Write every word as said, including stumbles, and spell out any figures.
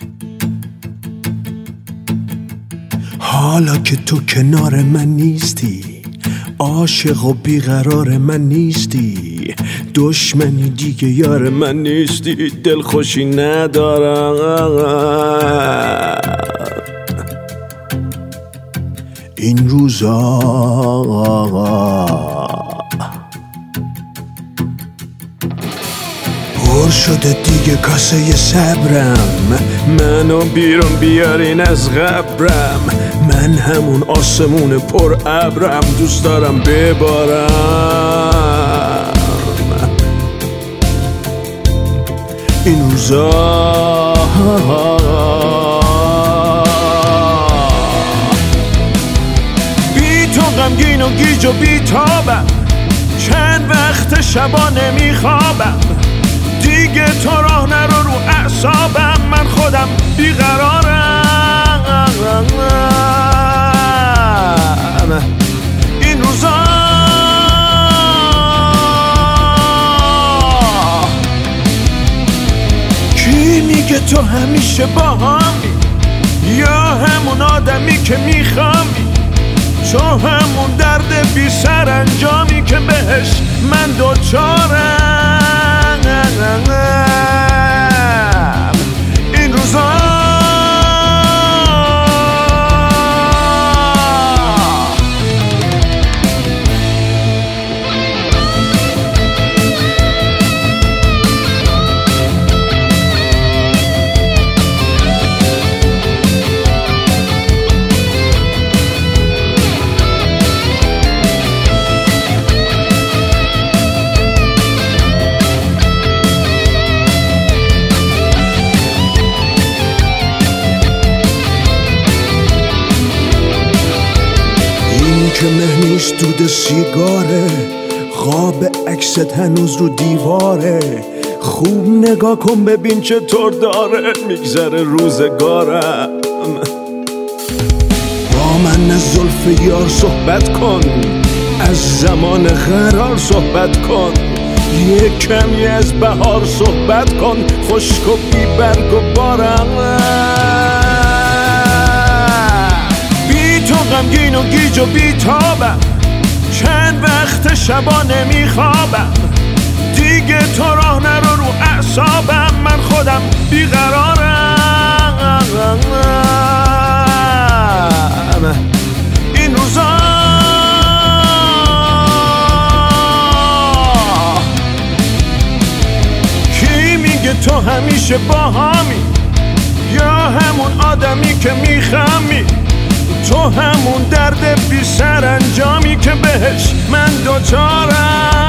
حالا که تو کنار من نیستی، عاشق و بیقرار من نیستی، دشمنی دیگه یار من نیستی، دلخوشی ندارم این روزا. پر شده دیگه کاسه صبرم، منو بیرون بیارین از قبرم، من همون آسمون پر ابرم، دوست دارم ببارم این روزا. بی تو غمگین و گیج و بی تابم، چند وقت شبا نمیخوابم، دیگه تو راه نرو رو اعصابم، من خودم بیقرارم این روزا. کی میگه تو همیشه با همی، یا همون آدمی که میخوامی، تو همون درد بی سرانجامی که بهش من دوچارم این روزا. که مه نیست دود سیگاره، خواب عکست هنوز رو دیواره، خوب نگاه کن ببین چطور داره میگذره روزگارم. با من از زلف یار صحبت کن، از زمان قرار صحبت کن، یه کمی از بهار صحبت کن، خشک و بی برگ و بارم. غمگین و گیج و بی تابم، چند وقت شبا نمیخوابم، دیگه تو راه نرو رو اعصابم، من خودم بیقرارم این روزا. کی میگه تو همیشه با همی، یا همون آدمی که میخمی، تو همون درد بی سرانجامی که بهش من دوچارم